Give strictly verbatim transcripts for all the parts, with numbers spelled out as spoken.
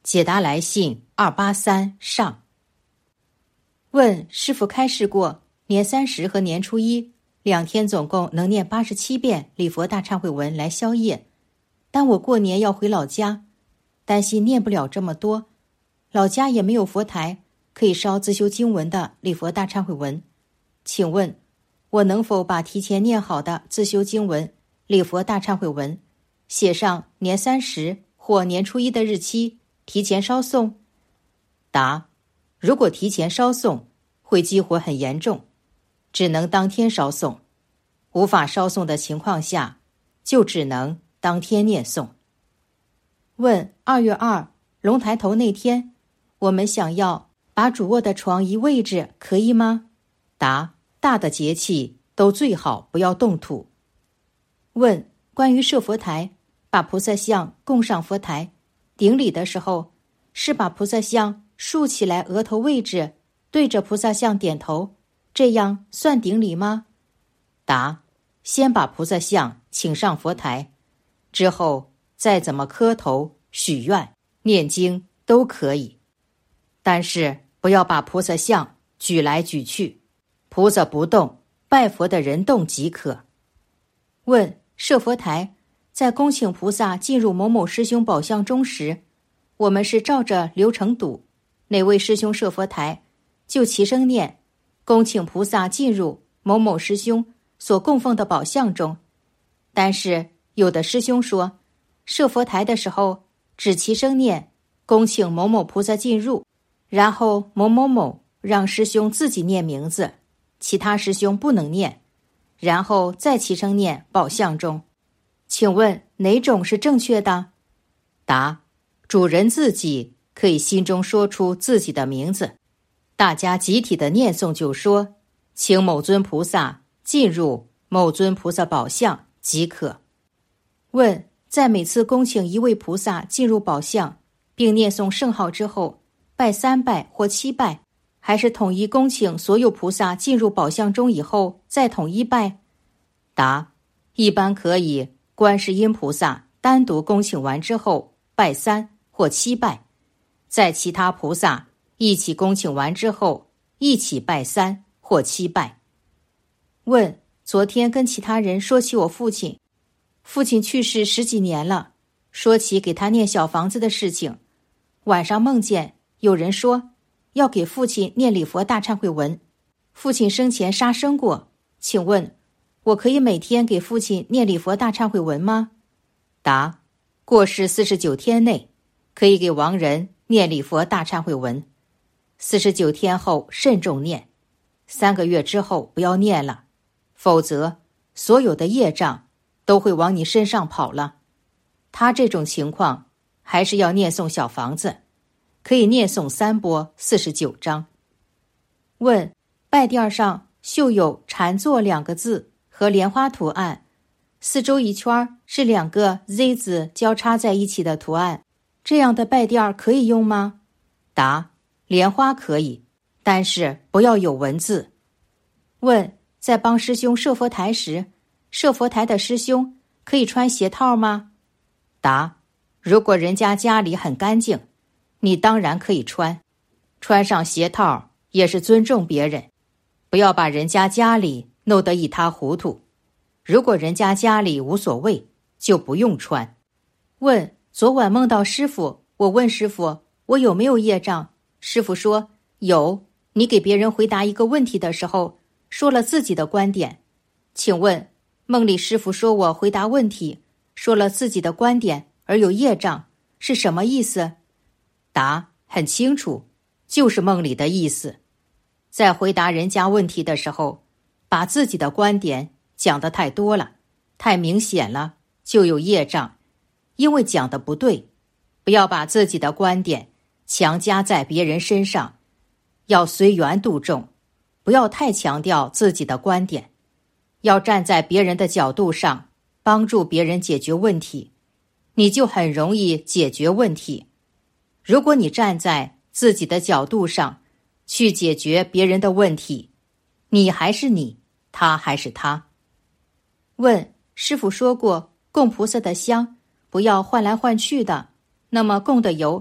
解答来信二八三上。问师父开示过，年三十和年初一两天总共能念八十七遍礼佛大忏悔文来消业，但我过年要回老家，担心念不了这么多，老家也没有佛台可以烧自修经文的礼佛大忏悔文，请问我能否把提前念好的自修经文礼佛大忏悔文写上年三十或年初一的日期提前烧诵？答：如果提前烧诵会激活很严重，只能当天烧诵，无法烧诵的情况下就只能当天念诵。问二月二龙抬头那天，我们想要把主卧的床移位置，可以吗？答：大的节气都最好不要动土。问关于设佛台，把菩萨像供上佛台，顶礼的时候是把菩萨像竖起来额头位置，对着菩萨像点头，这样算顶礼吗？答：先把菩萨像请上佛台，之后再怎么磕头许愿念经都可以，但是不要把菩萨像举来举去，菩萨不动，拜佛的人动即可。问设佛台在恭请菩萨进入某某师兄宝相中时，我们是照着流程读，哪位师兄设佛台就齐声念恭请菩萨进入某某师兄所供奉的宝相中，但是有的师兄说设佛台的时候只齐声念恭请某某菩萨进入，然后某某某让师兄自己念名字，其他师兄不能念，然后再齐声念宝相中，请问哪种是正确的？答：主人自己可以心中说出自己的名字，大家集体的念诵就说请某尊菩萨进入某尊菩萨宝相即可。问在每次恭请一位菩萨进入宝相并念诵圣号之后，拜三拜或七拜，还是统一恭请所有菩萨进入宝相中以后再统一拜？答：一般可以观世音菩萨单独恭请完之后拜三或七拜，在其他菩萨一起恭请完之后一起拜三或七拜。问昨天跟其他人说起我父亲，父亲去世十几年了，说起给他念小房子的事情，晚上梦见有人说要给父亲念礼佛大忏悔文，父亲生前杀生过，请问我可以每天给父亲念礼佛大忏悔文吗？答：过世四十九天内可以给亡人念礼佛大忏悔文，四十九天后慎重念，三个月之后不要念了，否则所有的业障都会往你身上跑了。他这种情况还是要念诵小房子，可以念诵三波四十九章。问拜垫上绣有禅坐两个字和莲花图案，四周一圈是两个 Z 字交叉在一起的图案，这样的拜垫可以用吗？答：莲花可以，但是不要有文字。问在帮师兄设佛台时，设佛台的师兄可以穿鞋套吗？答：如果人家家里很干净，你当然可以穿，穿上鞋套也是尊重别人，不要把人家家里弄得一塌糊涂。如果人家家里无所谓，就不用穿。问昨晚梦到师父，我问师父我有没有业障，师父说有，你给别人回答一个问题的时候说了自己的观点，请问梦里师父说我回答问题说了自己的观点而有业障是什么意思？答：很清楚，就是梦里的意思。在回答人家问题的时候，把自己的观点讲得太多了，太明显了，就有业障，因为讲得不对。不要把自己的观点强加在别人身上，要随缘度众，不要太强调自己的观点，要站在别人的角度上帮助别人解决问题，你就很容易解决问题。如果你站在自己的角度上去解决别人的问题，你还是你，他还是他。问师父说过供菩萨的香不要换来换去的，那么供的油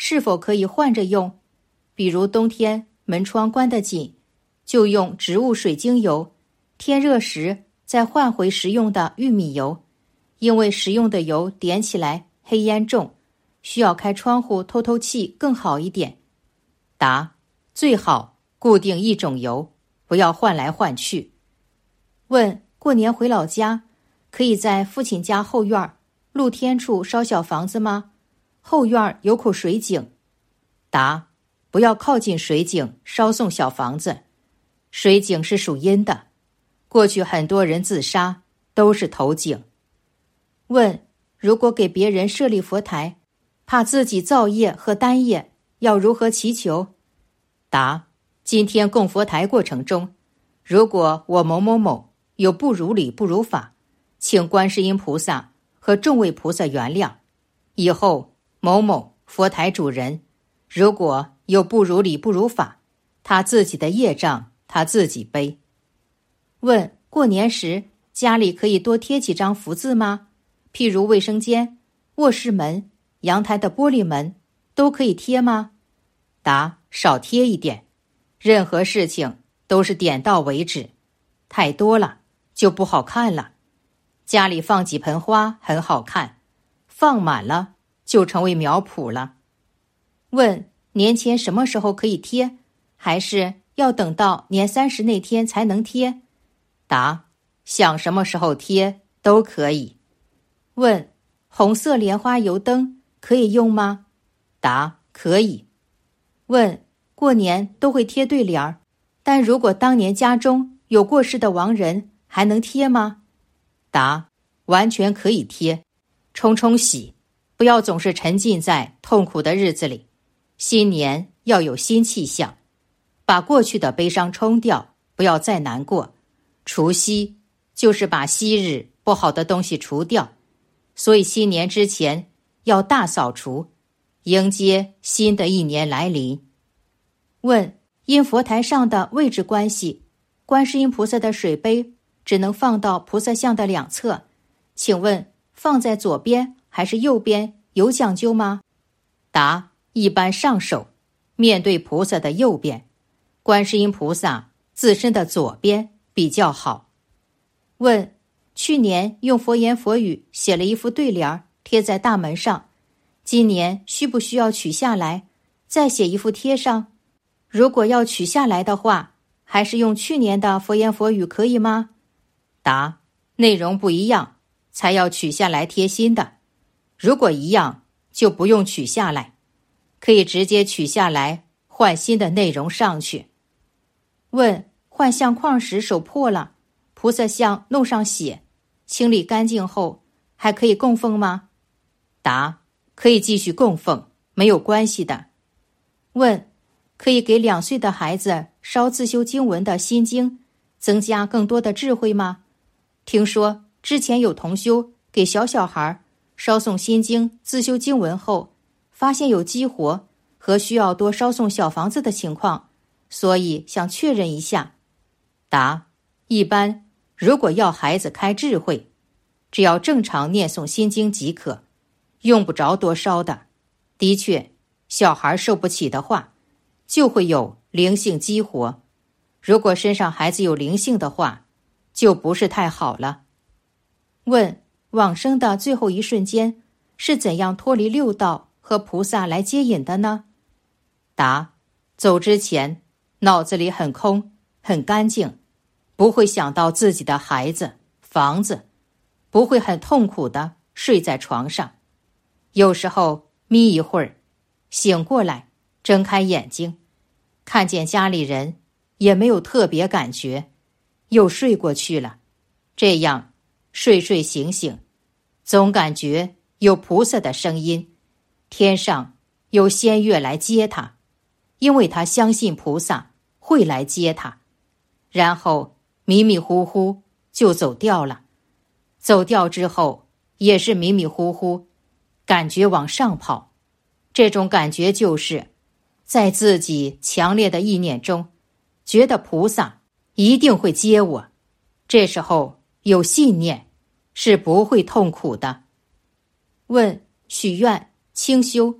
是否可以换着用？比如冬天门窗关得紧，就用植物水晶油，天热时再换回食用的玉米油，因为食用的油点起来黑烟重，需要开窗户透透气更好一点。答：最好固定一种油，不要换来换去。问：过年回老家，可以在父亲家后院露天处烧小房子吗？后院有口水井。答：不要靠近水井烧送小房子，水井是属阴的，过去很多人自杀都是投井。问：如果给别人设立佛台，怕自己造业和单业，要如何祈求？答：今天供佛台过程中，如果我某某某有不如理不如法，请观世音菩萨和众位菩萨原谅。以后某某佛台主人如果有不如理不如法，他自己的业障他自己背。问：过年时家里可以多贴几张福字吗？譬如卫生间、卧室门、阳台的玻璃门都可以贴吗？答：少贴一点，任何事情都是点到为止，太多了就不好看了。家里放几盆花很好看，放满了就成为苗圃了。问：年前什么时候可以贴，还是要等到年三十那天才能贴？答：想什么时候贴都可以。问：红色莲花油灯可以用吗？答：可以。问：过年都会贴对联儿，但如果当年家中有过世的亡人，还能贴吗？答：完全可以贴，冲冲喜，不要总是沉浸在痛苦的日子里。新年要有新气象，把过去的悲伤冲掉，不要再难过。除夕就是把昔日不好的东西除掉，所以新年之前要大扫除，迎接新的一年来临。问：因佛台上的位置关系，观世音菩萨的水杯只能放到菩萨像的两侧，请问放在左边还是右边有讲究吗？答：一般上手面对菩萨的右边，观世音菩萨自身的左边比较好。问：去年用佛言佛语写了一副对联贴在大门上，今年需不需要取下来再写一副贴上？如果要取下来的话，还是用去年的佛言佛语可以吗？答：内容不一样才要取下来贴新的，如果一样就不用取下来，可以直接取下来换新的内容上去。问：换相框时手破了，菩萨像弄上血，清理干净后还可以供奉吗？答：可以继续供奉，没有关系的。问：可以给两岁的孩子烧自修经文的心经，增加更多的智慧吗？听说之前有同修给小小孩烧诵心经自修经文后，发现有激活和需要多烧诵小房子的情况，所以想确认一下。答：一般如果要孩子开智慧，只要正常念诵心经即可，用不着多烧的。的确，小孩受不起的话，就会有灵性激活。如果身上孩子有灵性的话，就不是太好了。问：往生的最后一瞬间是怎样脱离六道和菩萨来接引的呢？答：走之前脑子里很空很干净，不会想到自己的孩子房子，不会很痛苦的睡在床上。有时候眯一会儿，醒过来睁开眼睛，看见家里人，也没有特别感觉，又睡过去了。这样睡睡醒醒，总感觉有菩萨的声音，天上有仙乐来接他，因为他相信菩萨会来接他。然后迷迷糊糊就走掉了，走掉之后也是迷迷糊糊，感觉往上跑。这种感觉就是在自己强烈的意念中，觉得菩萨一定会接我，这时候有信念，是不会痛苦的。问：许愿、清修，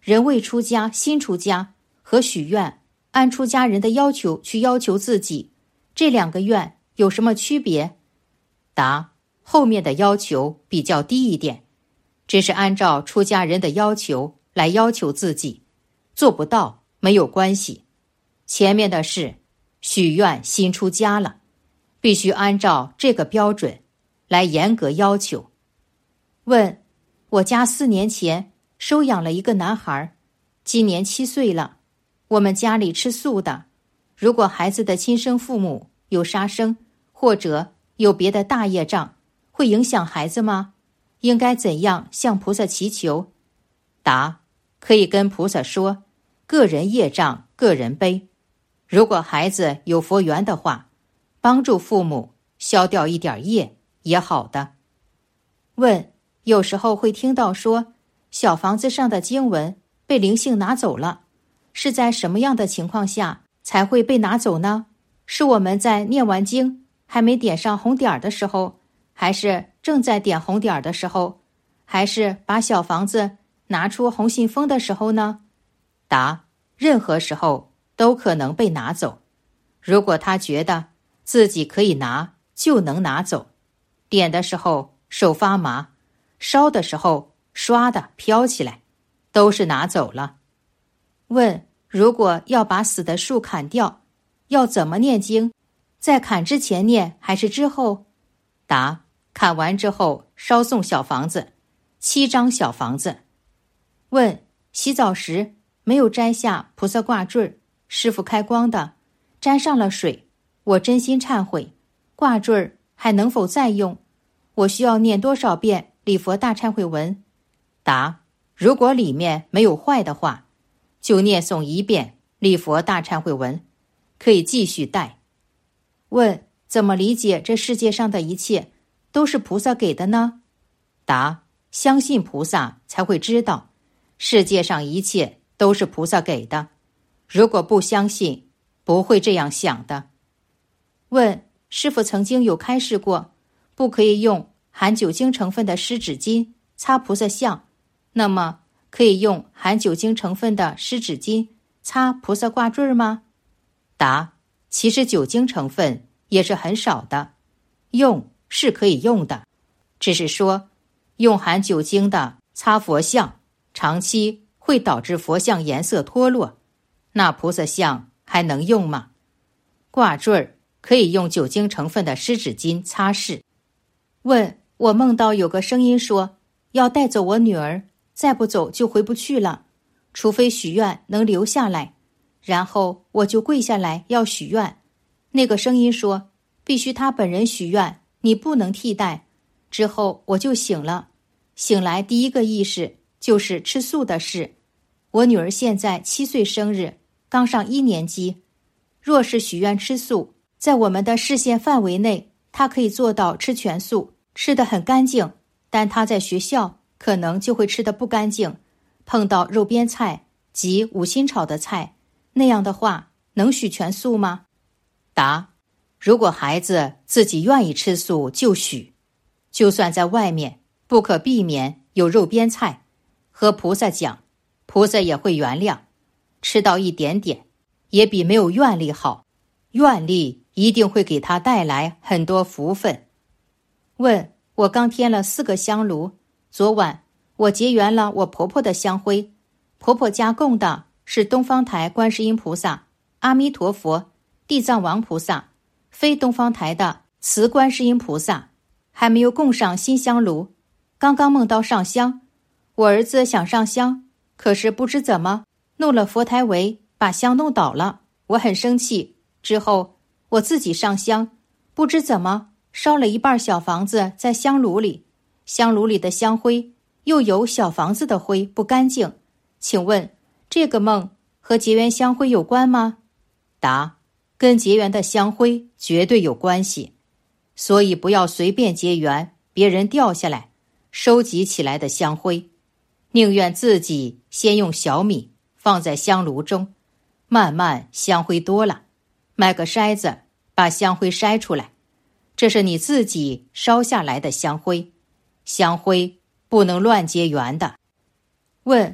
人未出家新出家和许愿按出家人的要求去要求自己，这两个愿有什么区别？答：后面的要求比较低一点，只是按照出家人的要求来要求自己，做不到没有关系。前面的是许愿新出家了，必须按照这个标准来严格要求。问：我家四年前收养了一个男孩，今年七岁了，我们家里吃素的，如果孩子的亲生父母有杀生或者有别的大业障，会影响孩子吗？应该怎样向菩萨祈求？答：可以跟菩萨说，个人业障个人背，如果孩子有佛缘的话，帮助父母消掉一点业也好的。问：有时候会听到说小房子上的经文被灵性拿走了，是在什么样的情况下才会被拿走呢？是我们在念完经还没点上红点的时候，还是正在点红点的时候，还是把小房子拿出红信封的时候呢？答：任何时候都可能被拿走。如果他觉得自己可以拿，就能拿走。点的时候手发麻，烧的时候唰的飘起来，都是拿走了。问：如果要把死的树砍掉，要怎么念经？在砍之前念还是之后？答：砍完之后烧送小房子，七张小房子。问：洗澡时没有摘下菩萨挂坠，师父开光的，沾上了水，我真心忏悔，挂坠还能否再用？我需要念多少遍礼佛大忏悔文？答：如果里面没有坏的话，就念诵一遍礼佛大忏悔文，可以继续带。问：怎么理解这世界上的一切都是菩萨给的呢？答：相信菩萨才会知道世界上一切都是菩萨给的，如果不相信，不会这样想的。问：师父曾经有开示过，不可以用含酒精成分的湿纸巾擦菩萨像，那么可以用含酒精成分的湿纸巾擦菩萨挂坠吗？答：其实酒精成分也是很少的，用是可以用的，只是说用含酒精的擦佛像，长期会导致佛像颜色脱落，那菩萨像还能用吗？挂坠可以用酒精成分的湿纸巾擦拭。问：我梦到有个声音说要带走我女儿，再不走就回不去了，除非许愿能留下来。然后我就跪下来要许愿，那个声音说必须他本人许愿，你不能替代。之后我就醒了，醒来第一个意识就是吃素的事。我女儿现在七岁生日，刚上一年级，若是许愿吃素，在我们的视线范围内，她可以做到吃全素，吃得很干净，但她在学校可能就会吃得不干净，碰到肉边菜及五辛炒的菜，那样的话能许全素吗？答：如果孩子自己愿意吃素就许，就算在外面不可避免有肉边菜，和菩萨讲，菩萨也会原谅，吃到一点点也比没有愿力好，愿力一定会给他带来很多福分。问：我刚添了四个香炉，昨晚我结缘了我婆婆的香灰，婆婆家供的是东方台观世音菩萨、阿弥陀佛、地藏王菩萨，非东方台的慈观世音菩萨，还没有供上新香炉。刚刚梦到上香，我儿子想上香，可是不知怎么弄了佛台围，把香弄倒了，我很生气。之后我自己上香，不知怎么烧了一半小房子在香炉里，香炉里的香灰又有小房子的灰，不干净。请问这个梦和结缘香灰有关吗？答：跟结缘的香灰绝对有关系，所以不要随便结缘别人掉下来收集起来的香灰，宁愿自己先用小米放在香炉中，慢慢香灰多了，买个筛子把香灰筛出来，这是你自己烧下来的香灰，香灰不能乱结缘的。问：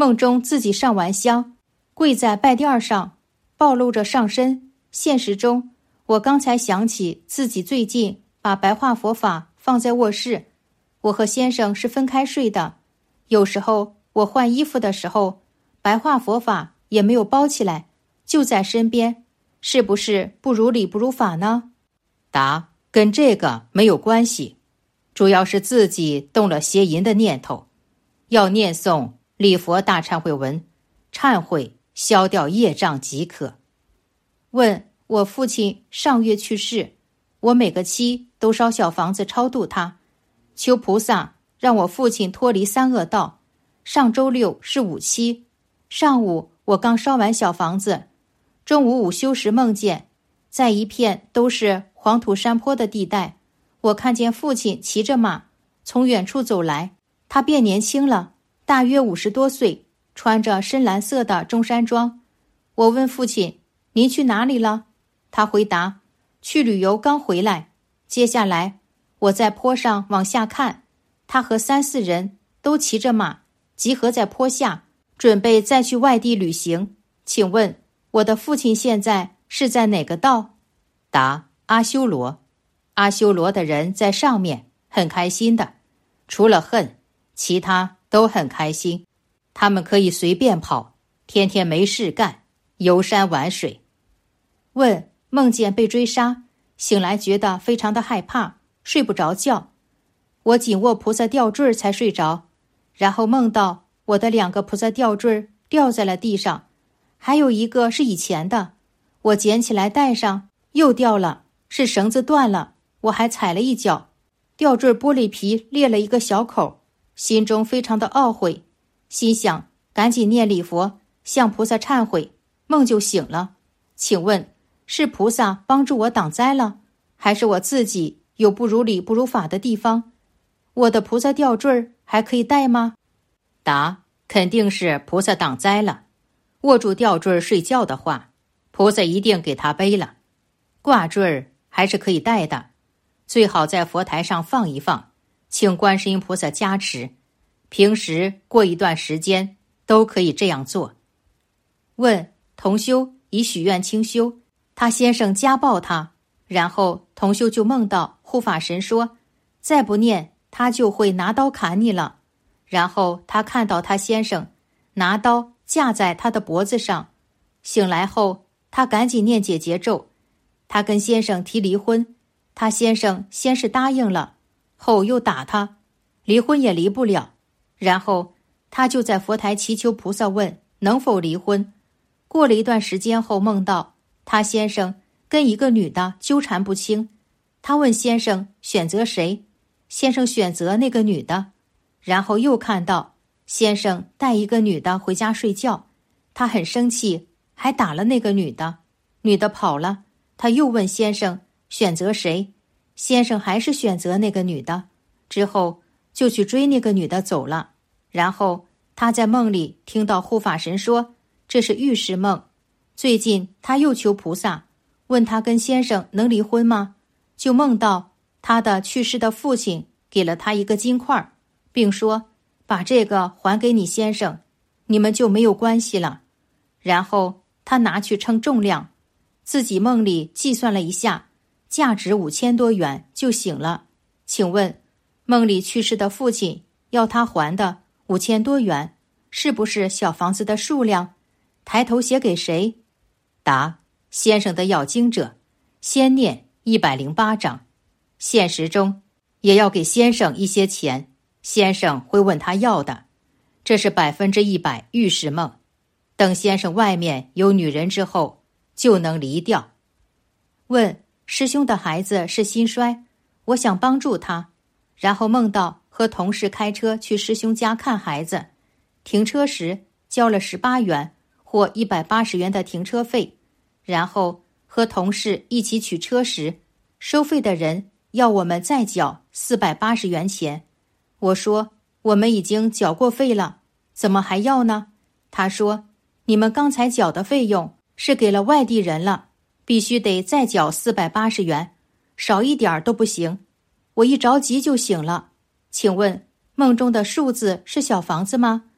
梦中自己上完香，跪在拜垫上，暴露着上身。现实中，我刚才想起自己最近把白话佛法放在卧室，我和先生是分开睡的。有时候我换衣服的时候，白话佛法也没有包起来，就在身边，是不是不如理不如法呢？答：跟这个没有关系，主要是自己动了邪淫的念头，要念诵礼佛大忏悔文，忏悔消掉业障即可。问：我父亲上月去世，我每个期都烧小房子超度他，求菩萨让我父亲脱离三恶道。上周六是五期，上午我刚烧完小房子，中午午休时梦见，在一片都是黄土山坡的地带，我看见父亲骑着马从远处走来，他变年轻了，大约五十多岁，穿着深蓝色的中山装。我问父亲：您去哪里了？他回答：去旅游，刚回来。接下来我在坡上往下看，他和三四人都骑着马集合在坡下，准备再去外地旅行。请问我的父亲现在是在哪个道？答：阿修罗。阿修罗的人在上面，很开心的，除了恨，其他都很开心。他们可以随便跑，天天没事干，游山玩水。问：梦见被追杀，醒来觉得非常的害怕，睡不着觉。我紧握菩萨吊坠才睡着，然后梦到我的两个菩萨吊坠掉在了地上，还有一个是以前的，我捡起来戴上，又掉了，是绳子断了，我还踩了一脚，吊坠玻璃皮裂了一个小口，心中非常的懊悔，心想赶紧念礼佛，向菩萨忏悔，梦就醒了。请问是菩萨帮助我挡灾了，还是我自己有不如理不如法的地方？我的菩萨吊坠还可以戴吗？答：肯定是菩萨挡灾了。握住吊坠睡觉的话，菩萨一定给他背了。挂坠还是可以戴的，最好在佛台上放一放，请观世音菩萨加持。平时过一段时间都可以这样做。问：同修已许愿清修，他先生家暴他，然后同修就梦到护法神说，再不念他就会拿刀砍你了。然后他看到他先生拿刀架在他的脖子上，醒来后他赶紧念解结咒，他跟先生提离婚，他先生先是答应了，后又打他，离婚也离不了。然后他就在佛台祈求菩萨问能否离婚。过了一段时间后，梦到他先生跟一个女的纠缠不清，他问先生选择谁，先生选择那个女的。然后又看到先生带一个女的回家睡觉，他很生气，还打了那个女的，女的跑了，他又问先生选择谁，先生还是选择那个女的，之后就去追那个女的走了。然后他在梦里听到护法神说这是预示梦，最近他又求菩萨问他跟先生能离婚吗，就梦到他的去世的父亲给了他一个金块，并说把这个还给你先生，你们就没有关系了。然后他拿去称重量，自己梦里计算了一下，价值五千多元就醒了。请问梦里去世的父亲要他还的五千多元是不是小房子的数量？抬头写给谁？答：先生的要经者，先念一百零八章。现实中也要给先生一些钱，先生会问他要的，这是百分之一百预示梦。等先生外面有女人之后，就能离掉。问：师兄的孩子是心衰，我想帮助他，然后梦到和同事开车去师兄家看孩子，停车时交了十八元或一百八十元的停车费，然后和同事一起取车时，收费的人要我们再缴四百八十元钱。我说我们已经缴过费了，怎么还要呢？他说你们刚才缴的费用是给了外地人了，必须得再缴四百八十元，少一点都不行。我一着急就醒了。请问梦中的数字是小房子吗？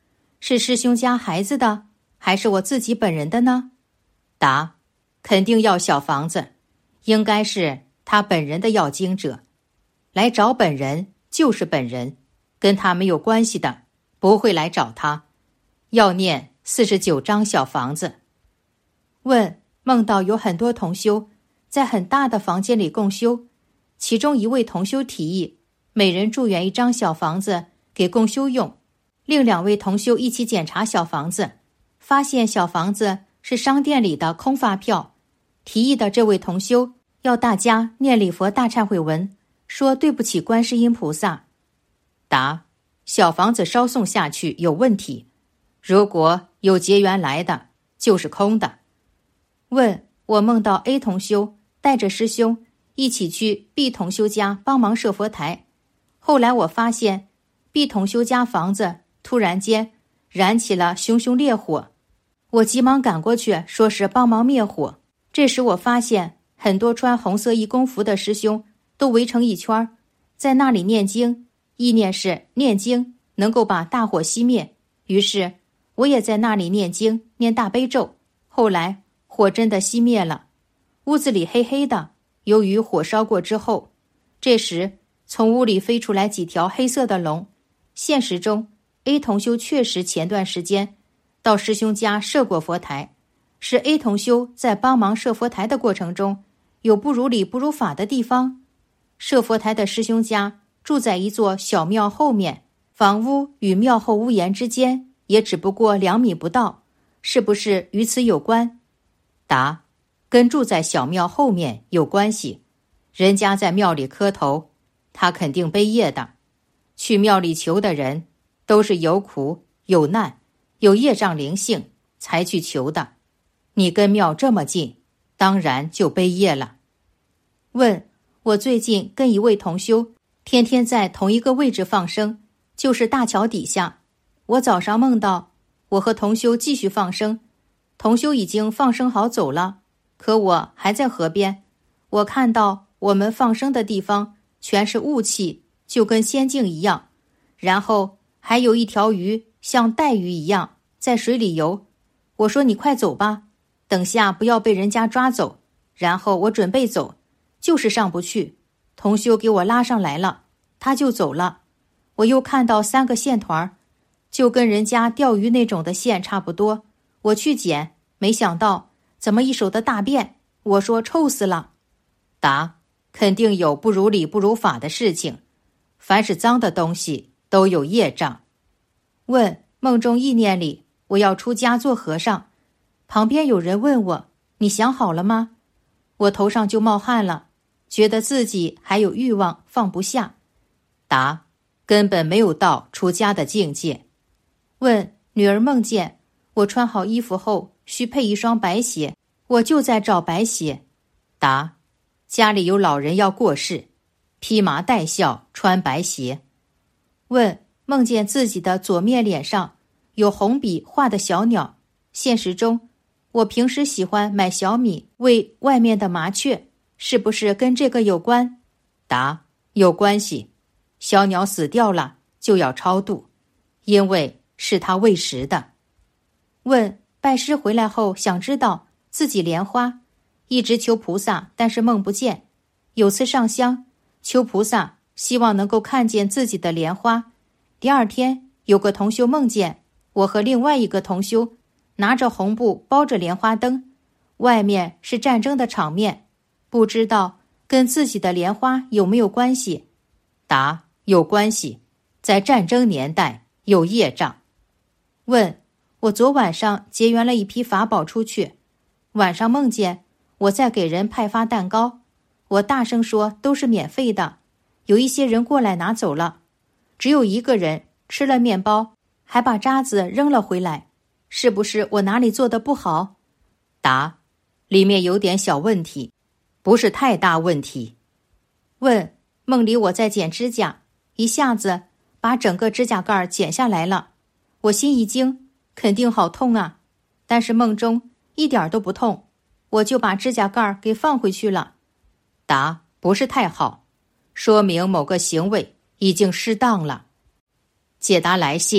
是师兄家孩子的，还是我自己本人的呢？答：肯定要小房子，应该是他本人的要经者。来找本人就是本人，跟他没有关系的不会来找他。要念四十九张小房子。问：梦到有很多同修在很大的房间里共修，其中一位同修提议每人助缘一张小房子给共修用，另两位同修一起检查小房子，发现小房子是商店里的空发票。提议的这位同修要大家念礼佛大忏悔文，说对不起观世音菩萨。答：小房子烧送下去有问题，如果有结缘来的就是空的。问：我梦到 A 同修带着师兄一起去 B 同修家帮忙设佛台，后来我发现 B 同修家房子突然间燃起了熊熊烈火，我急忙赶过去说是帮忙灭火。这时我发现很多穿红色义工服的师兄都围成一圈，在那里念经，意念是念经能够把大火熄灭，于是我也在那里念经念大悲咒，后来火真的熄灭了，屋子里黑黑的，由于火烧过之后，这时从屋里飞出来几条黑色的龙。现实中 A 同修确实前段时间到师兄家设过佛台，是 A 同修在帮忙设佛台的过程中有不如理不如法的地方。设佛台的师兄家住在一座小庙后面，房屋与庙后屋檐之间也只不过两米不到，是不是与此有关？答：跟住在小庙后面有关系，人家在庙里磕头，他肯定背业的。去庙里求的人都是有苦有难有业障灵性才去求的，你跟庙这么近，当然就背业了。问：我最近跟一位同修天天在同一个位置放生，就是大桥底下。我早上梦到我和同修继续放生，同修已经放生好走了，可我还在河边。我看到我们放生的地方全是雾气，就跟仙境一样，然后还有一条鱼像带鱼一样在水里游。我说你快走吧，等下不要被人家抓走。然后我准备走，就是上不去，同修给我拉上来了，他就走了。我又看到三个线团，就跟人家钓鱼那种的线差不多，我去捡，没想到怎么一手的大便，我说臭死了。答：肯定有不如理不如法的事情，凡是脏的东西都有业障。问：梦中意念里我要出家做和尚，旁边有人问我，你想好了吗？我头上就冒汗了，觉得自己还有欲望放不下。答：根本没有到出家的境界。问：女儿梦见我穿好衣服后需配一双白鞋，我就在找白鞋。答：家里有老人要过世，披麻戴孝穿白鞋。问：梦见自己的左面脸上有红笔画的小鸟，现实中我平时喜欢买小米喂外面的麻雀，是不是跟这个有关？答：有关系，小鸟死掉了就要超度，因为是它喂食的。问：拜师回来后想知道自己莲花，一直求菩萨，但是梦不见。有次上香求菩萨，希望能够看见自己的莲花。第二天有个同修梦见我和另外一个同修拿着红布包着莲花灯，外面是战争的场面，不知道跟自己的莲花有没有关系？答：有关系，在战争年代有业障。问：我昨晚上结缘了一批法宝出去，晚上梦见我在给人派发蛋糕，我大声说都是免费的，有一些人过来拿走了，只有一个人吃了面包还把渣子扔了回来，是不是我哪里做的不好？答：里面有点小问题，不是太大问题。问：梦里我在剪指甲，一下子把整个指甲盖剪下来了，我心一惊，肯定好痛啊，但是梦中一点都不痛，我就把指甲盖给放回去了。答：不是太好，说明某个行为已经失当了。解答来信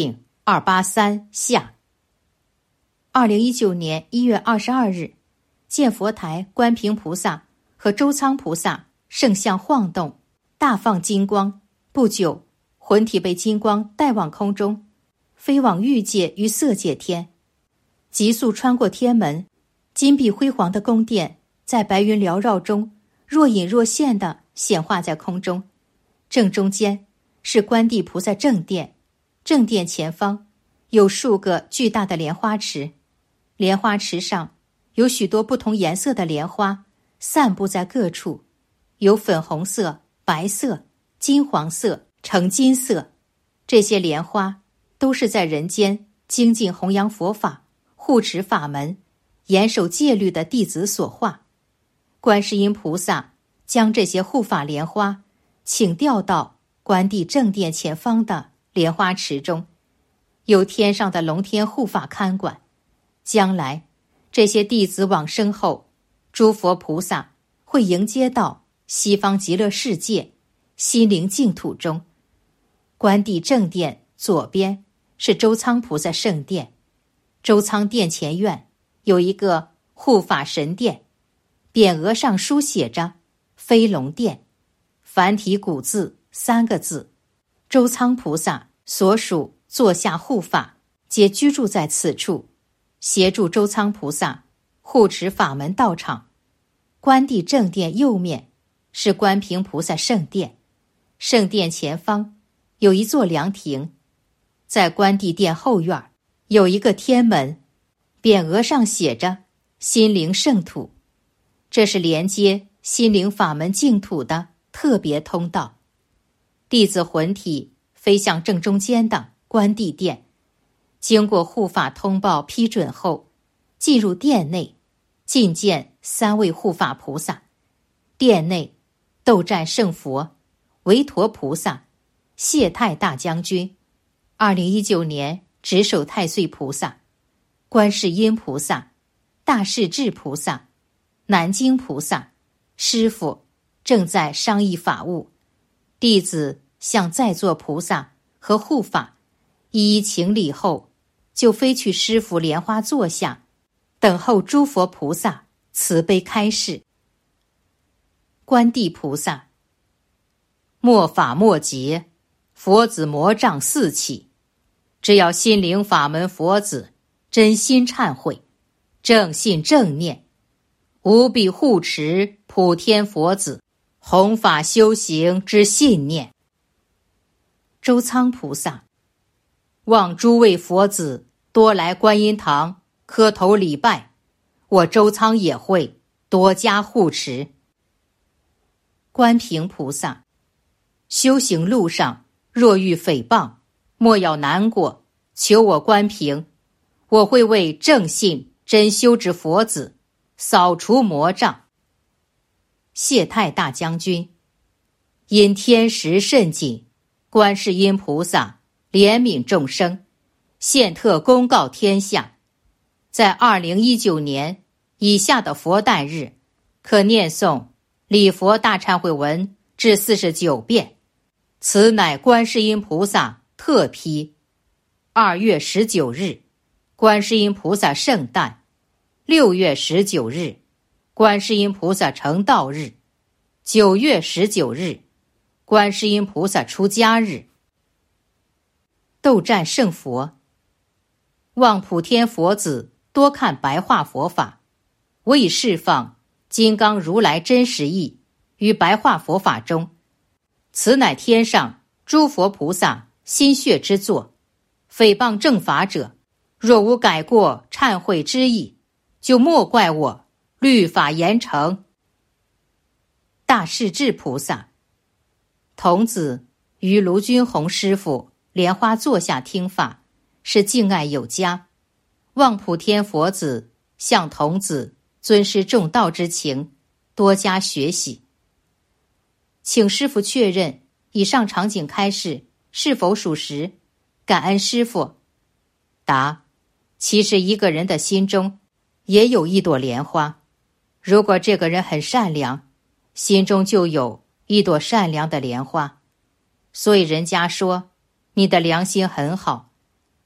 二八三下。二零一九年一月二十二日，见佛台观平菩萨和周仓菩萨圣像晃动，大放金光。不久，魂体被金光带往空中，飞往欲界与色界天，急速穿过天门。金碧辉煌的宫殿在白云缭绕中若隐若现地显化在空中。正中间是观地菩萨正殿，正殿前方有数个巨大的莲花池，莲花池上有许多不同颜色的莲花散布在各处，有粉红色、白色、金黄色、橙金色。这些莲花都是在人间精进弘扬佛法、护持法门、严守戒律的弟子所化。观世音菩萨将这些护法莲花请调到观地正殿前方的莲花池中，由天上的龙天护法看管。将来这些弟子往生后，诸佛菩萨会迎接到西方极乐世界心灵净土中。观地正殿左边是周仓菩萨圣殿，周仓殿前院有一个护法神殿，匾额上书写着飞龙殿，繁体古字三个字。周仓菩萨所属座下护法皆居住在此处，协助周仓菩萨护持法门道场。观地正殿右面是观平菩萨圣殿，圣殿前方有一座凉亭，在观地殿后院有一个天门，匾额上写着心灵圣土，这是连接心灵法门净土的特别通道。弟子魂体飞向正中间的观地殿，经过护法通报批准后，进入殿内，觐见三位护法菩萨。殿内斗战胜佛、维陀菩萨、谢太大将军、二零一九年执守太岁菩萨、观世音菩萨、大势至菩萨、南京菩萨、师父正在商议法务。弟子向在座菩萨和护法一一请礼后，就飞去师父莲花座下，等候诸佛菩萨慈悲开示。观地菩萨：末法末劫，佛子魔障四起，只要心灵法门佛子真心忏悔，正信正念，无必护持普天佛子弘法修行之信念。周仓菩萨：望诸位佛子多来观音堂磕头礼拜，我周仓也会多加护持。观平菩萨：修行路上若遇诽谤，莫要难过，求我观平，我会为正信真修之佛子扫除魔障。谢太大将军：因天时甚紧，观世音菩萨怜悯众生，现特公告天下，在二零一九年以下的佛诞日，可念诵礼佛大忏悔文至四十九遍，此乃观世音菩萨特批。二月十九日，观世音菩萨圣诞；六月十九日，观世音菩萨成道日；九月十九日，观世音菩萨出家日。斗战胜佛：望普天佛子多看白话佛法，我已释放金刚如来真实义于白话佛法中，此乃天上诸佛菩萨心血之作。诽谤正法者，若无改过忏悔之意，就莫怪我律法严惩。大势至菩萨：童子于卢军宏师父莲花座下听法，是敬爱有加，望普天佛子向童子尊师重道之情多加学习。请师父确认以上场景开示是否属实，感恩师父。答：其实一个人的心中也有一朵莲花，如果这个人很善良，心中就有一朵善良的莲花。所以人家说你的良心很好，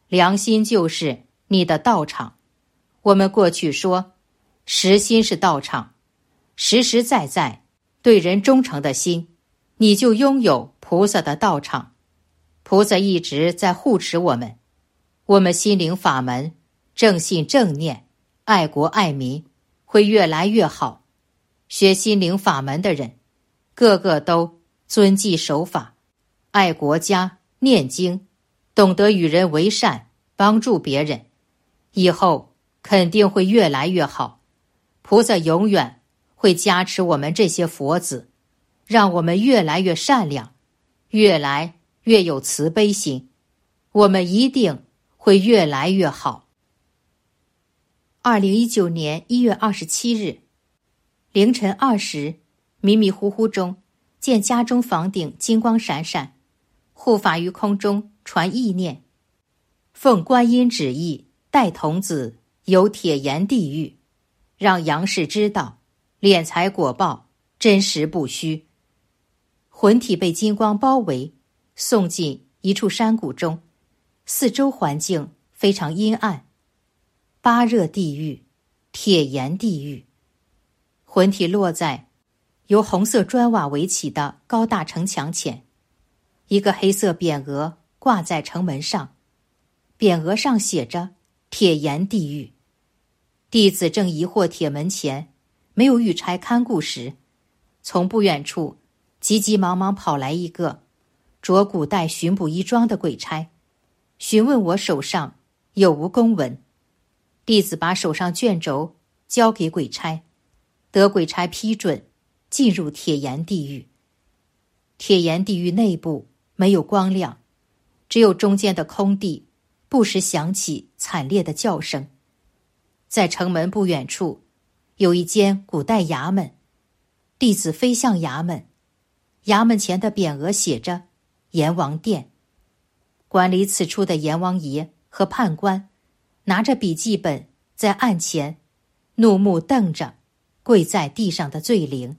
良心就是你的道场。我们过去说，实心是道场，实实在在对人忠诚的心，你就拥有菩萨的道场。菩萨一直在护持我们，我们心灵法门，正信正念，爱国爱民，会越来越好。学心灵法门的人，个个都遵纪守法，爱国家，念经，懂得与人为善，帮助别人，以后肯定会越来越好。菩萨永远会加持我们这些佛子，让我们越来越善良，越来越有慈悲心，我们一定会越来越好。二零一九年一月二十七日凌晨二时，迷迷糊糊中见家中房顶金光闪闪，护法于空中传意念：奉观音旨意，带童子游铁岩地狱，让杨氏知道敛财果报真实不虚。魂体被金光包围，送进一处山谷中，四周环境非常阴暗。八热地狱，铁岩地狱。魂体落在由红色砖瓦围起的高大城墙前，一个黑色匾额挂在城门上，匾额上写着铁岩地狱。弟子正疑惑铁门前没有玉钗看顾时，从不远处急急忙忙跑来一个着古代巡捕衣装的鬼差，询问我手上有无公文。弟子把手上卷轴交给鬼差，得鬼差批准进入铁岩地狱。铁岩地狱内部没有光亮，只有中间的空地不时响起惨烈的叫声。在城门不远处有一间古代衙门，弟子飞向衙门，衙门前的匾额写着阎王殿。管理此处的阎王爷和判官拿着笔记本在案前怒目瞪着跪在地上的罪灵。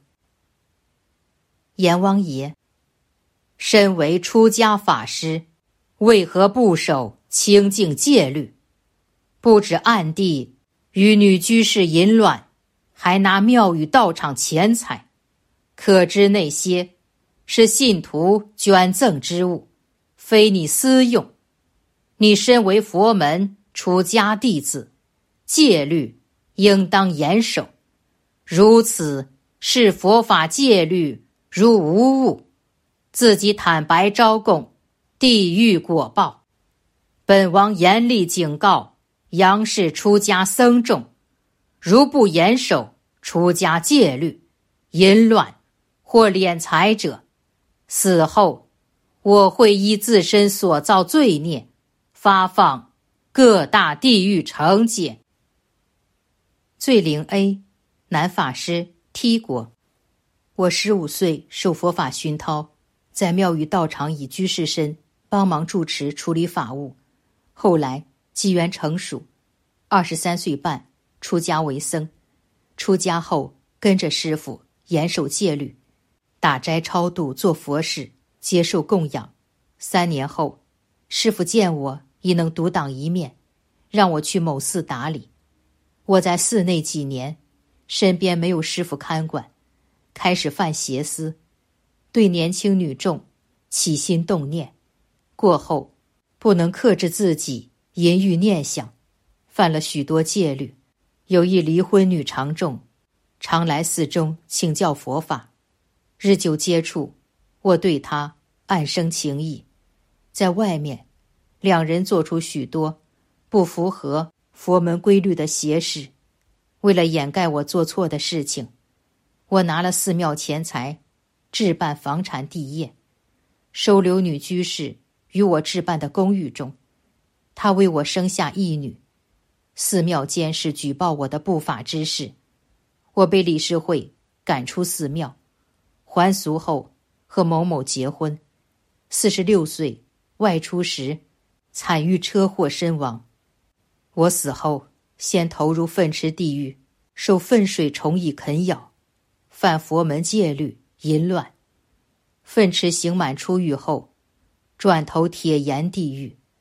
阎王爷：身为出家法师，为何不守清净戒律？不止暗地与女居士淫乱，还拿庙宇道场钱财，可知那些是信徒捐赠之物，非你私用。你身为佛门出家弟子，戒律应当严守，如此视佛法戒律如无物，自己坦白招供，地狱果报。本王严厉警告杨氏出家僧众，如不严守出家戒律，淫乱或敛财者，死后我会依自身所造罪孽，发放各大地狱惩戒。罪灵 A， 男法师，T 国。我十五岁受佛法熏陶，在庙宇道场以居士身帮忙住持处理法务。后来机缘成熟，二十三岁半出家为僧。出家后跟着师父严守戒律，打斋超度，做佛事，接受供养。三年后，师父见我已能独当一面，让我去某寺打理。我在寺内几年，身边没有师父看管，开始犯邪思，对年轻女众起心动念，过后不能克制自己淫欲念想，犯了许多戒律。有一离婚女长众常来寺中请教佛法，日久接触，我对她暗生情意。在外面，两人做出许多不符合佛门规律的邪事。为了掩盖我做错的事情，我拿了寺庙钱财，置办房产地业，收留女居士与我置办的公寓中。她为我生下一女。寺庙监事举报我的不法之事，我被理事会赶出寺庙。还俗后和某某结婚，四十六岁外出时惨遇车祸身亡。我死后先投入粪池地狱，受粪水虫蚁啃咬，犯佛门戒律，淫乱。粪池刑满出狱后，转投铁岩地狱。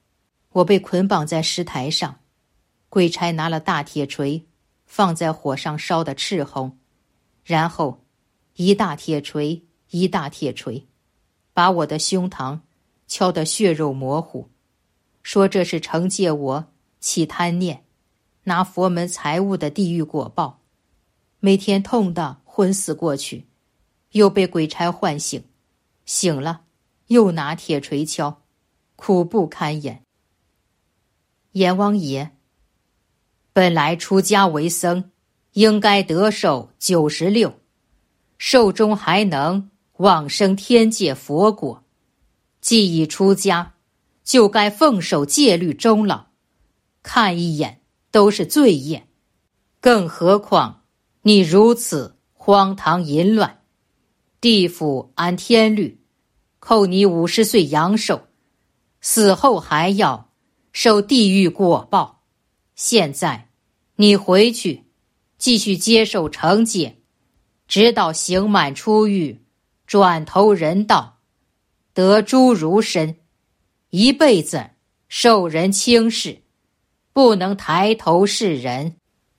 我被捆绑在石台上，鬼差拿了大铁锤，放在火上烧得赤红，然后一大铁锤一大铁锤，把我的胸膛敲得血肉模糊，说这是惩戒我起贪念，拿佛门财物的地狱果报。每天痛得昏死过去，又被鬼差唤醒，醒了又拿铁锤敲，苦不堪言。阎王爷，本来出家为僧，应该得寿九十六，寿终还能往生天界佛果。既已出家，就该奉守戒律终老，看一眼都是罪业，更何况你如此荒唐淫乱，地府按天律扣你五十岁阳寿，死后还要受地狱果报。现在你回去继续接受惩戒，直到刑满出狱，转投人道，得诸儒身，一辈子受人轻视，不能抬头是人。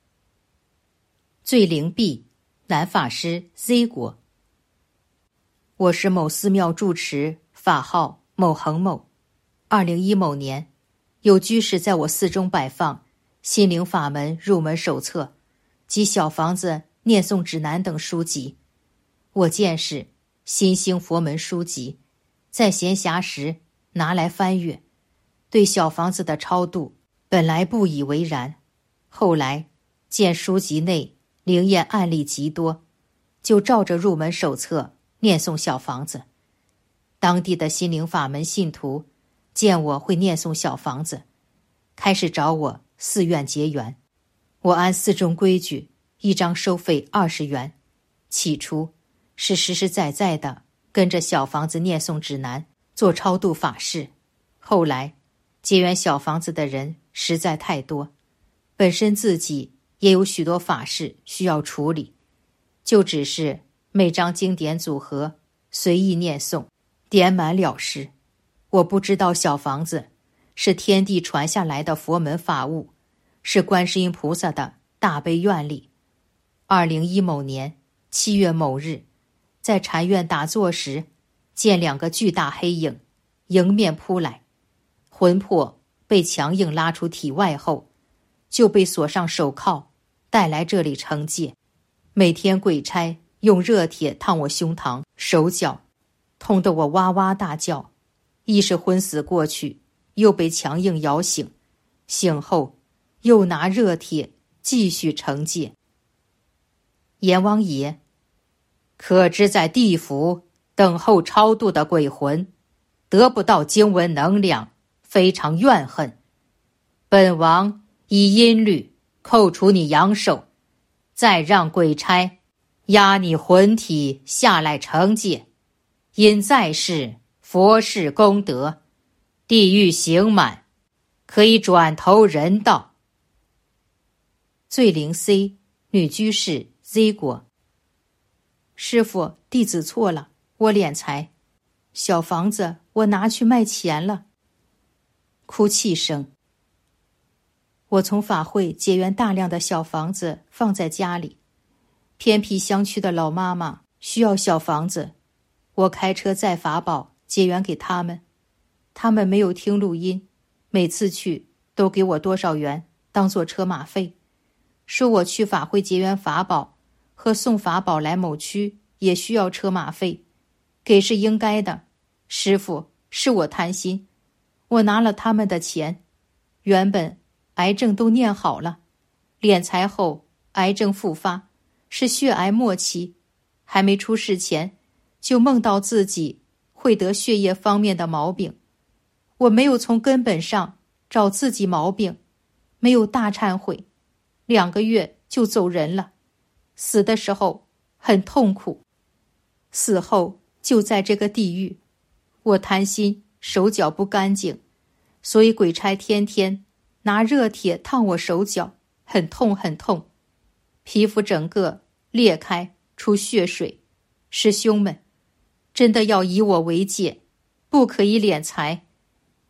罪灵毕，男法师 Z 国。我是某寺庙住持，法号某恒某。二零一某年，有居士在我寺中摆放心灵法门入门手册及小房子念诵指南等书籍。我见是新兴佛门书籍，在闲暇时拿来翻阅，对小房子的超度本来不以为然，后来见书籍内灵验案例极多，就照着入门手册念诵小房子。当地的心灵法门信徒见我会念诵小房子，开始找我寺院结缘。我按寺中规矩，一张收费二十元。起初是实实在在的跟着小房子念诵指南做超度法事，后来结缘小房子的人实在太多，本身自己也有许多法事需要处理，就只是每张经典组合随意念诵，点满了事。我不知道小房子是天地传下来的佛门法物，是观世音菩萨的大悲愿力。二零一某年七月某日，在禅院打坐时，见两个巨大黑影迎面扑来，魂魄被强硬拉出体外后，就被锁上手铐，带来这里惩戒。每天鬼差用热铁烫我胸膛、手脚，痛得我哇哇大叫，一是昏死过去，又被强硬摇醒，醒后又拿热铁继续惩戒。阎王爷，可知在地府等候超度的鬼魂得不到经文能量，非常怨恨。本王以阴律扣除你阳寿，再让鬼差压你魂体下来惩戒，因在世佛事功德，地狱刑满，可以转投人道。罪灵 C 女居士 Z 国。师父，弟子错了，我敛财，小房子我拿去卖钱了。哭泣声。我从法会结缘大量的小房子放在家里，偏僻乡区的老妈妈需要小房子，我开车载法宝结缘给他们，他们没有听录音，每次去都给我多少元当做车马费，说我去法会结缘法宝和送法宝来某区也需要车马费，给是应该的。师父，是我贪心，我拿了他们的钱，原本癌症都念好了，敛财后癌症复发，是血癌末期，还没出事前就梦到自己会得血液方面的毛病。我没有从根本上找自己毛病，没有大忏悔，两个月就走人了。死的时候很痛苦，死后就在这个地狱。我贪心，手脚不干净，所以鬼差天天拿热铁烫我手脚，很痛很痛，皮肤整个裂开出血水。师兄们，真的要以我为戒，不可以敛财，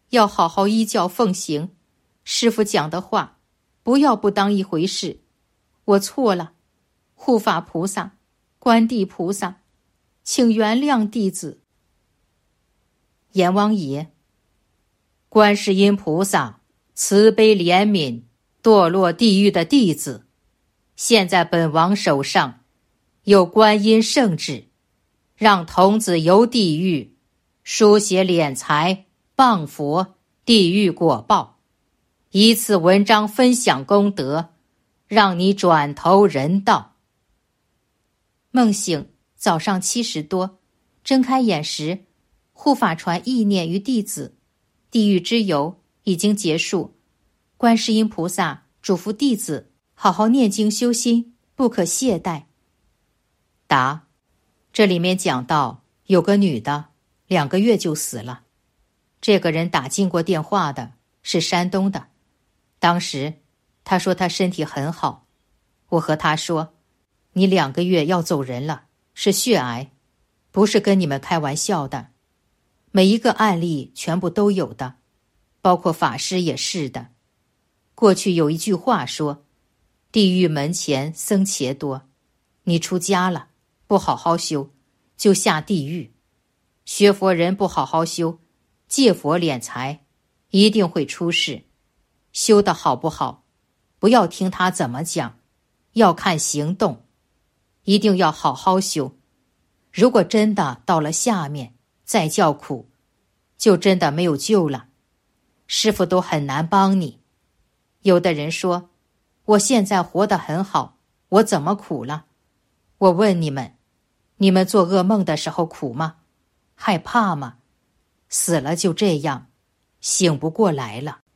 要好好依教奉行，师父讲的话，不要不当一回事。我错了，护法菩萨、观地菩萨，请原谅弟子。阎王爷，观世音菩萨慈悲怜悯堕落地狱的弟子，现在本王手上有观音圣旨，让童子游地狱，书写敛财、谤佛、地狱果报，以此文章分享功德，让你转投人道。梦醒，早上七时多，睁开眼时，护法传意念于弟子，地狱之游已经结束。观世音菩萨嘱咐弟子好好念经修心，不可懈怠。答：这里面讲到有个女的两个月就死了，这个人打进过电话的，是山东的。当时他说他身体很好，我和他说，你两个月要走人了，是血癌，不是跟你们开玩笑的。每一个案例全部都有的，包括法师也是的。过去有一句话说，地狱门前僧伽多，你出家了，不好好修，就下地狱。学佛人不好好修，借佛敛财，一定会出事。修得好不好，不要听他怎么讲，要看行动，一定要好好修。如果真的到了下面再叫苦，就真的没有救了，师父都很难帮你。有的人说，我现在活得很好，我怎么苦了？我问你们，你们做噩梦的时候苦吗？害怕吗？死了就这样，醒不过来了。